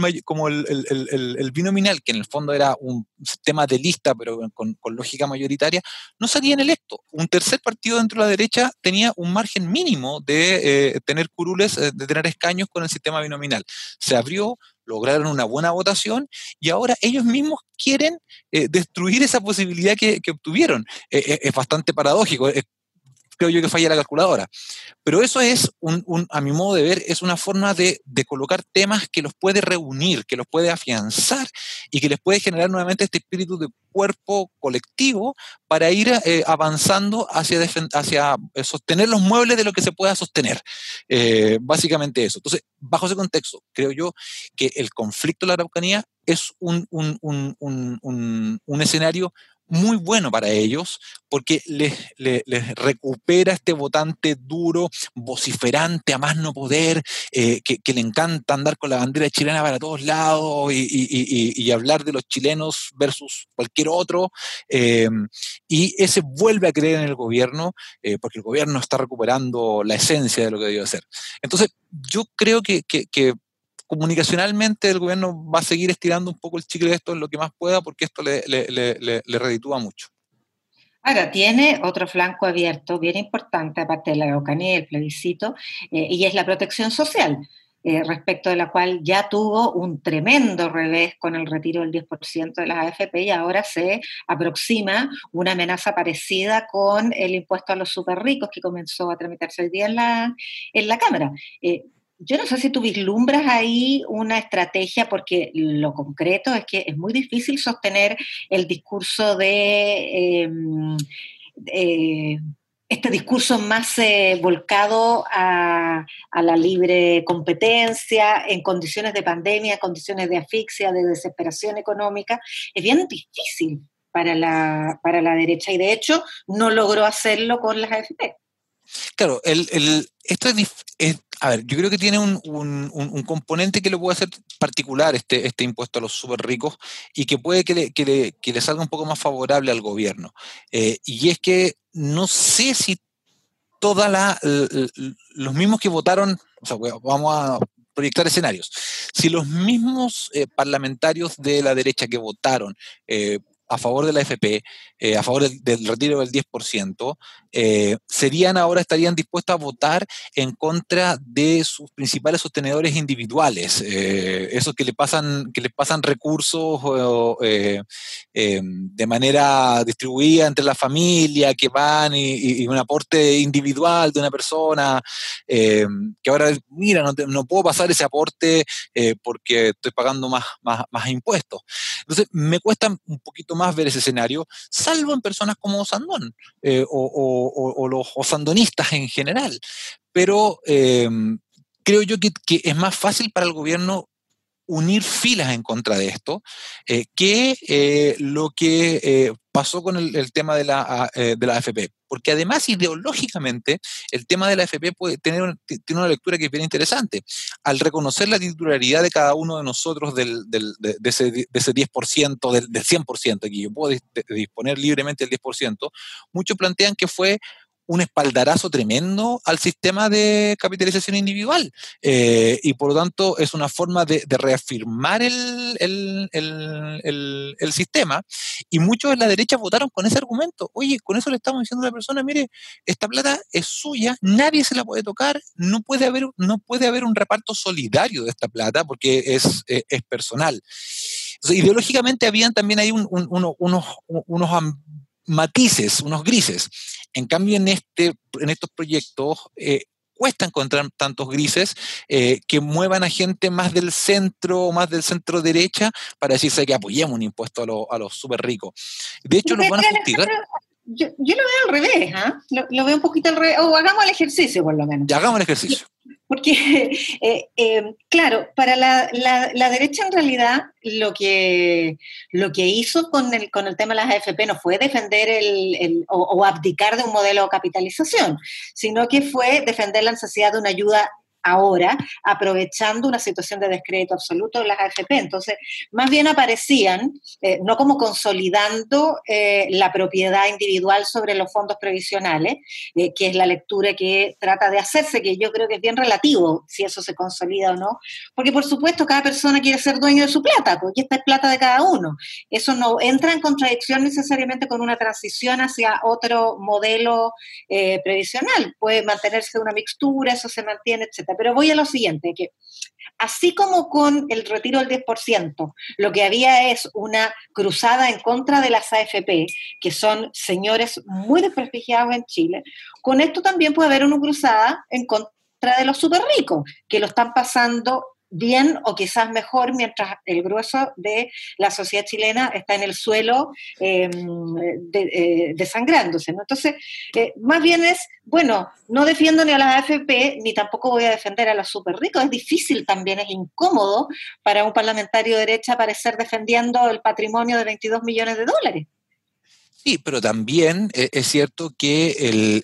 el binominal, que en el fondo era un sistema de lista, pero con lógica mayoritaria, no salían electos. Un tercer partido dentro de la derecha tenía un margen mínimo de tener curules, de tener escaños con el sistema binominal. Se abrió, lograron una buena votación y ahora ellos mismos quieren destruir esa posibilidad que obtuvieron. Es bastante paradójico, creo yo que falla la calculadora. Pero eso es, a mi modo de ver, es una forma de colocar temas que los puede reunir, que los puede afianzar y que les puede generar nuevamente este espíritu de cuerpo colectivo para ir avanzando hacia sostener los muebles de lo que se pueda sostener. Básicamente eso. Entonces, bajo ese contexto, creo yo que el conflicto de la Araucanía es un escenario muy bueno para ellos porque les recupera este votante duro, vociferante a más no poder, que le encanta andar con la bandera chilena para todos lados y hablar de los chilenos versus cualquier otro, y ese vuelve a creer en el gobierno porque el gobierno está recuperando la esencia de lo que debió hacer. Entonces yo creo que comunicacionalmente el gobierno va a seguir estirando un poco el chicle de esto en lo que más pueda porque esto le reditúa mucho. Ahora, tiene otro flanco abierto bien importante, aparte de la Araucanía y el plebiscito, y es la protección social, respecto de la cual ya tuvo un tremendo revés con el retiro del 10% de las AFP y ahora se aproxima una amenaza parecida con el impuesto a los superricos que comenzó a tramitarse hoy día en la Cámara. Yo no sé si tú vislumbras ahí una estrategia, porque lo concreto es que es muy difícil sostener el discurso de este discurso más volcado a la libre competencia en condiciones de pandemia, condiciones de asfixia, de desesperación económica, es bien difícil para la derecha y de hecho no logró hacerlo con las AFP. Claro, esto a ver, yo creo que tiene un componente que lo puede hacer particular este impuesto a los súper ricos y que puede que le salga un poco más favorable al gobierno. Y es que no sé si los mismos que votaron, o sea, vamos a proyectar escenarios, si los mismos parlamentarios de la derecha que votaron a favor de la AFP, a favor del retiro del 10%, estarían dispuestos a votar en contra de sus principales sostenedores individuales, esos que les pasan recursos de manera distribuida entre la familia, que van y un aporte individual de una persona, que ahora, mira, no puedo pasar ese aporte porque estoy pagando más impuestos. Entonces, me cuesta un poquito más ver ese escenario, salvo en personas como Sandón o los sandonistas en general. Pero creo yo que es más fácil para el gobierno unir filas en contra de esto que lo que pasó con el tema de la AFP. Porque además, ideológicamente, el tema de la AFP tiene una lectura que es bien interesante. Al reconocer la titularidad de cada uno de nosotros de ese 10%, del 100%, que yo puedo disponer libremente del 10%, muchos plantean que fue un espaldarazo tremendo al sistema de capitalización individual y por lo tanto es una forma de reafirmar el sistema, y muchos de la derecha votaron con ese argumento. Oye, con eso le estamos diciendo a la persona, mire, esta plata es suya, nadie se la puede tocar, no puede haber un reparto solidario de esta plata porque es personal. Entonces, ideológicamente habían también ahí unos matices, unos grises. En cambio, en estos proyectos cuesta encontrar tantos grises que muevan a gente más del centro derecha para decirse que apoyemos un impuesto a los súper ricos. De hecho, los van a fustigar. Yo lo veo al revés, lo veo un poquito al revés, o hagamos el ejercicio por lo menos. Ya hagamos el ejercicio. Porque, claro, para la derecha en realidad lo que hizo con el tema de las AFP no fue defender o abdicar de un modelo de capitalización, sino que fue defender la necesidad de una ayuda ahora, aprovechando una situación de descrédito absoluto de las AFP. Entonces, más bien aparecían, no como consolidando la propiedad individual sobre los fondos previsionales, que es la lectura que trata de hacerse, que yo creo que es bien relativo si eso se consolida o no, porque por supuesto cada persona quiere ser dueño de su plata, porque esta es plata de cada uno. Eso no entra en contradicción necesariamente con una transición hacia otro modelo previsional. Puede mantenerse una mixtura, eso se mantiene, etc. Pero voy a lo siguiente, que así como con el retiro del 10%, lo que había es una cruzada en contra de las AFP, que son señores muy desprestigiados en Chile, con esto también puede haber una cruzada en contra de los súper ricos, que lo están pasando bien o quizás mejor, mientras el grueso de la sociedad chilena está en el suelo desangrándose, ¿no? Entonces, más bien es, bueno, no defiendo ni a las AFP, ni tampoco voy a defender a los súper ricos. Es difícil también, es incómodo para un parlamentario de derecha aparecer defendiendo el patrimonio de 22 millones de dólares. Sí, pero también es cierto que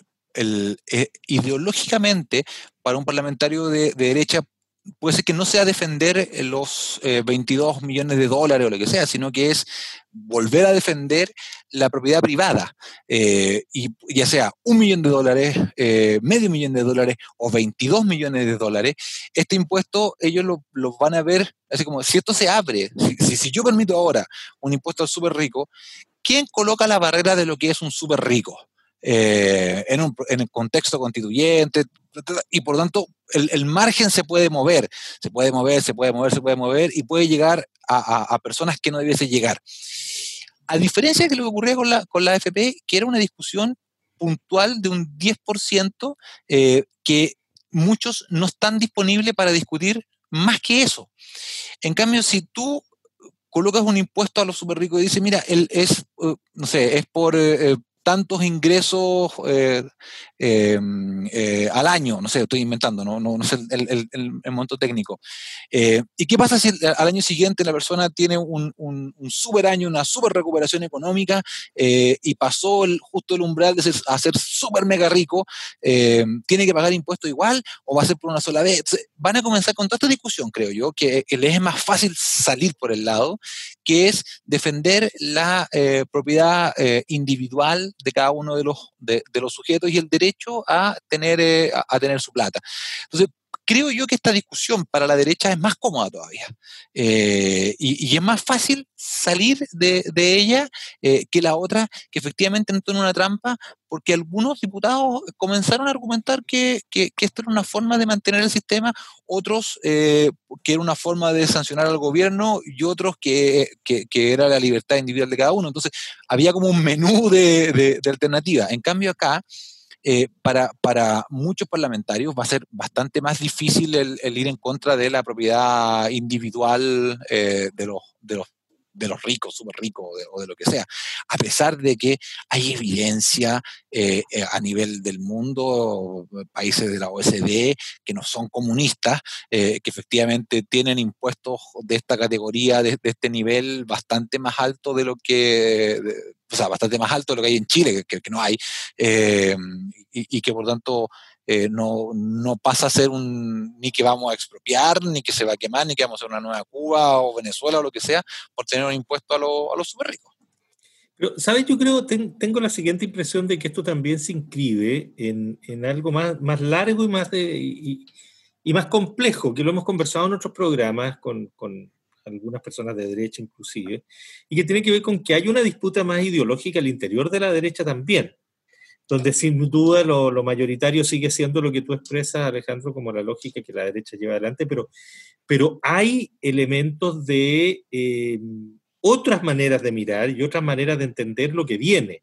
ideológicamente para un parlamentario de derecha puede ser que no sea defender los 22 millones de dólares o lo que sea, sino que es volver a defender la propiedad privada, y ya sea $1 millón, medio millón de dólares o 22 millones de dólares, este impuesto ellos lo van a ver, así como si esto se abre, si yo permito ahora un impuesto al súper rico, ¿quién coloca la barrera de lo que es un súper rico? En el contexto constituyente, y por lo tanto el margen se puede mover y puede llegar a personas que no debiese llegar. A diferencia de lo que ocurría con la AFP, que era una discusión puntual de un 10%, que muchos no están disponibles para discutir más que eso. En cambio, si tú colocas un impuesto a los súper ricos y dices, mira, él es, no sé, es por tantos ingresos al año, no sé, estoy inventando, no sé el monto técnico. ¿Y qué pasa si al año siguiente la persona tiene un super año, una super recuperación económica y pasó justo el umbral de a ser súper mega rico? ¿Tiene que pagar impuestos igual o va a ser por una sola vez? Entonces, van a comenzar con toda esta discusión, creo yo, que les es más fácil salir por el lado, que es defender la propiedad individual de cada uno de los sujetos y el derecho a tener su plata. Entonces, creo yo que esta discusión para la derecha es más cómoda todavía y es más fácil salir de ella que la otra, que efectivamente entró en una trampa, porque algunos diputados comenzaron a argumentar que esto era una forma de mantener el sistema, otros que era una forma de sancionar al gobierno y otros que era la libertad individual de cada uno. Entonces había como un menú de alternativas. En cambio acá, para muchos parlamentarios va a ser bastante más difícil el ir en contra de la propiedad individual de los ricos, súper ricos o de lo que sea, a pesar de que hay evidencia a nivel del mundo, países de la OECD que no son comunistas, que efectivamente tienen impuestos de esta categoría, de este nivel bastante más alto de lo que... o sea, bastante más alto de lo que hay en Chile, que no hay, y que por tanto no pasa a ser ni que vamos a expropiar, ni que se va a quemar, ni que vamos a hacer una nueva Cuba o Venezuela o lo que sea, por tener un impuesto a los súper ricos. Pero, ¿sabes? Yo creo, tengo la siguiente impresión de que esto también se inscribe en algo más largo y más complejo, que lo hemos conversado en otros programas con algunas personas de derecha inclusive, y que tiene que ver con que hay una disputa más ideológica al interior de la derecha también, donde sin duda lo mayoritario sigue siendo lo que tú expresas, Alejandro, como la lógica que la derecha lleva adelante, pero hay elementos de otras maneras de mirar y otras maneras de entender lo que viene.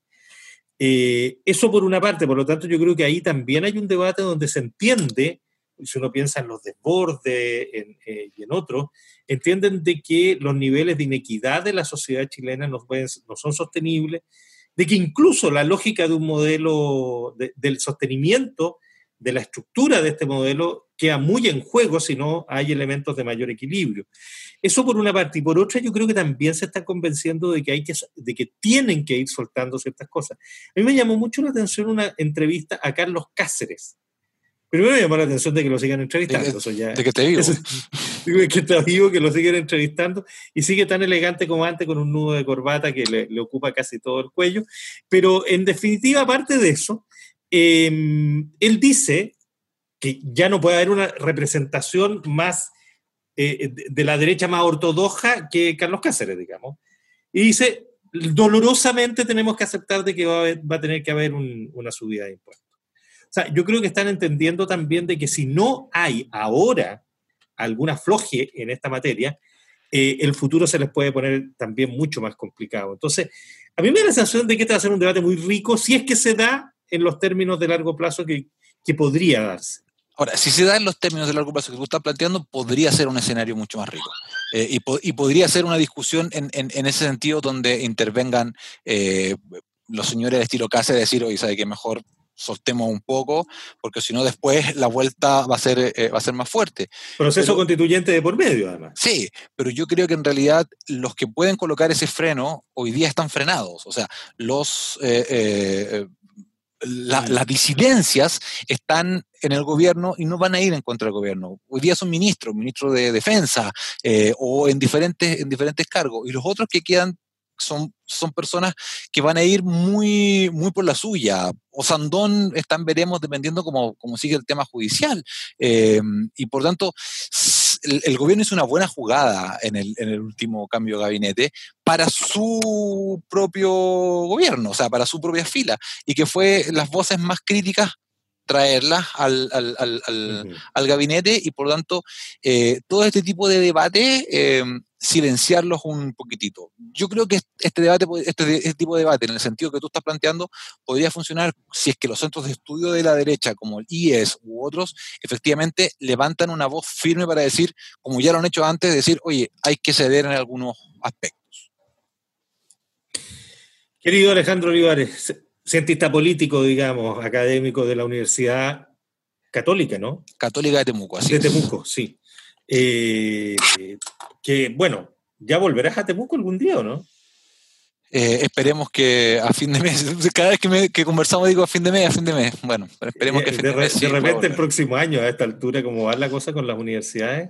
Eso por una parte, por lo tanto yo creo que ahí también hay un debate donde se entiende, si uno piensa en los desbordes y en otros, entienden de que los niveles de inequidad de la sociedad chilena no son sostenibles, de que incluso la lógica de un modelo, del sostenimiento de la estructura de este modelo queda muy en juego si no hay elementos de mayor equilibrio. Eso por una parte. Y por otra, yo creo que también se está convenciendo de que tienen que ir soltando ciertas cosas. A mí me llamó mucho la atención una entrevista a Carlos Cáceres. Primero me llamó la atención de que lo sigan entrevistando. De que esté vivo. Que está vivo, que lo siguen entrevistando y sigue tan elegante como antes con un nudo de corbata que le ocupa casi todo el cuello. Pero en definitiva, aparte de eso, él dice que ya no puede haber una representación más de la derecha más ortodoxa que Carlos Cáceres, digamos. Y dice, dolorosamente tenemos que aceptar de que va a tener que haber una subida de impuestos. O sea, yo creo que están entendiendo también de que si no hay ahora algún afloje en esta materia, el futuro se les puede poner también mucho más complicado. Entonces, a mí me da la sensación de que este va a ser un debate muy rico si es que se da en los términos de largo plazo que podría darse. Ahora, si se da en los términos de largo plazo que tú estás planteando, podría ser un escenario mucho más rico. Y podría ser una discusión en ese sentido donde intervengan los señores de estilo Cáceres, decir, oye, ¿sabe qué? Mejor soltemos un poco, porque si no después la vuelta va a ser más fuerte. Proceso constituyente de por medio, además. Sí, pero yo creo que en realidad los que pueden colocar ese freno hoy día están frenados. O sea, las disidencias están en el gobierno y no van a ir en contra del gobierno. Hoy día son ministro de defensa o en diferentes cargos, y los otros que quedan son personas que van a ir muy, muy por la suya. Osandón veremos dependiendo cómo sigue el tema judicial. Y por tanto, el gobierno hizo una buena jugada en el último cambio de gabinete para su propio gobierno, o sea, para su propia fila, y que fue las voces más críticas traerlas al gabinete, y por lo tanto todo este tipo de debate silenciarlos un poquitito. Yo creo que este tipo de debate, en el sentido que tú estás planteando, podría funcionar si es que los centros de estudio de la derecha, como el IES u otros, efectivamente levantan una voz firme para decir, como ya lo han hecho antes, decir, oye, hay que ceder en algunos aspectos. Querido Alejandro Olivares, cientista político, digamos, académico de la Universidad Católica, ¿no? Católica de Temuco, así de es. Temuco, sí. Que, bueno, ¿ya volverás a Temuco algún día o no? Esperemos que a fin de mes, cada vez que conversamos digo a fin de mes. Bueno, esperemos que a fin de mes. De repente el próximo año, a esta altura, ¿cómo va la cosa con las universidades?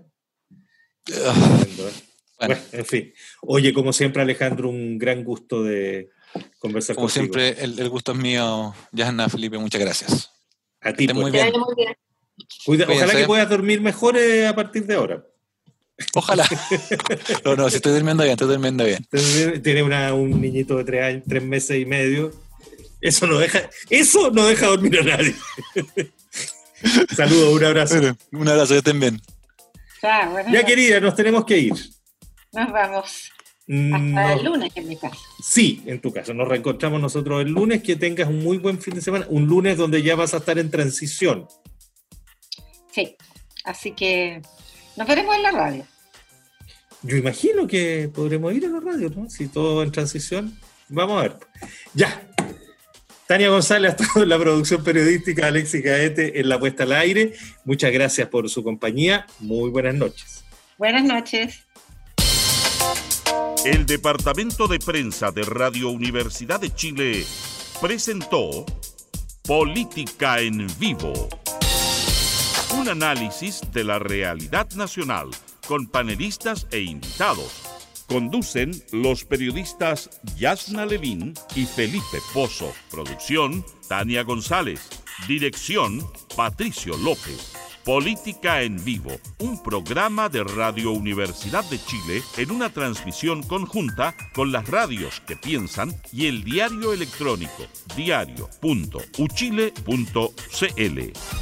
Bueno, en fin. Oye, como siempre, Alejandro, un gran gusto de conversar como contigo. Como siempre, el gusto es mío, Yasna, Felipe, muchas gracias. A ti, muy bien. Ojalá que puedas dormir mejor a partir de ahora. Ojalá. No, si estoy durmiendo bien. Tiene un niñito de 3 meses y medio. Eso no deja dormir a nadie. Saludos, un abrazo. Bueno, un abrazo, que estén bien. Ya, querida, nos tenemos que ir. Nos vamos. Hasta el lunes, en mi caso. Sí, en tu caso. Nos reencontramos nosotros el lunes. Que tengas un muy buen fin de semana. Un lunes donde ya vas a estar en transición. Sí, así que nos veremos en la radio. Yo imagino que podremos ir a la radio, ¿no? Si todo en transición. Vamos a ver. Ya. Tania González ha estado en la producción periodística, Alexis Gaete en la puesta al aire. Muchas gracias por su compañía. Muy buenas noches. Buenas noches. El Departamento de Prensa de Radio Universidad de Chile presentó Política en Vivo. Un análisis de la realidad nacional con panelistas e invitados. Conducen los periodistas Yasna Levín y Felipe Pozo. Producción, Tania González. Dirección, Patricio López. Política en Vivo, un programa de Radio Universidad de Chile en una transmisión conjunta con las radios que piensan y el diario electrónico diario.uchile.cl.